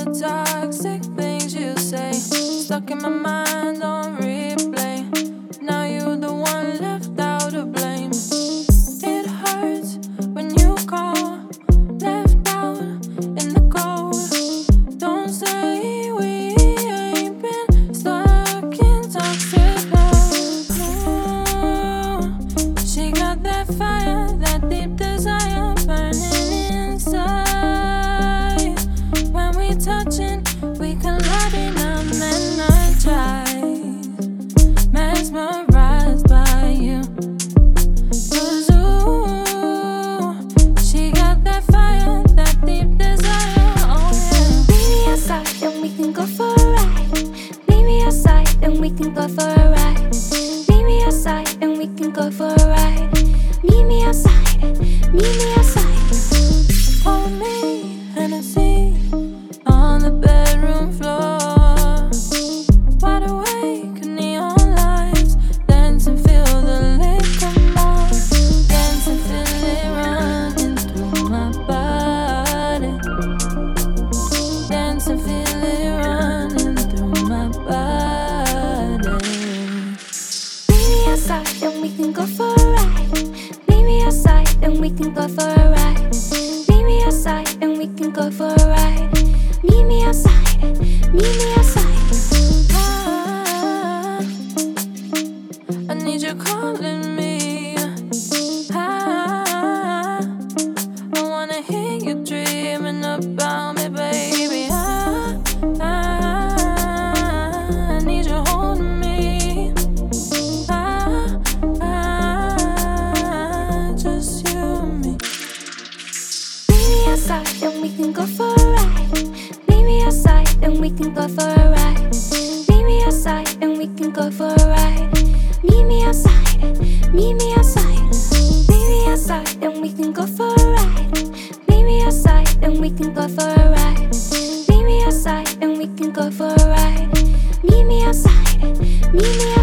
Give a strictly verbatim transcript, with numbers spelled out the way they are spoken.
toxic things you say, stuck in my mind on replay. Now you're the one left out to blame. It hurts when you call, left out in the cold. Don't say we ain't been stuck in toxic love. No, she got that fire, that deep desire burning inside. When we touching, we colliding, I'm energized, mesmerized by you. 'Cause ooh, she got that fire, that deep desire, oh yeah. Meet me outside and we can go for a ride. Meet me outside and we can go for a ride. Meet me outside and we can go for a ride. Meet me outside, meet me outside. Hold me, Hennessy, on the bedroom floor. Wide awake, neon lights, dance and feel the liquor more. Dance and feel it running through my body. Dance and feel it running through my body. Meet me outside and we can go for a ride. Meet me outside and we can go for a ride. Meet me outside and we can go for a ride. Meet me outside, meet me outside. Ah, I need you calling me. Ah, I wanna hear you dreaming about me, baby. Ah, ah, I need you holding me. Ah, ah, just you and me. Meet me outside and we can go for a ride. Meet me outside and we can go for a ride. Meet me outside and we can go for a ride. Meet me outside, meet me outside. Meet me outside and we can go for a ride. Meet me outside and we can go for a ride. Meet me outside and we can go for a ride. Meet me outside, meet me outside.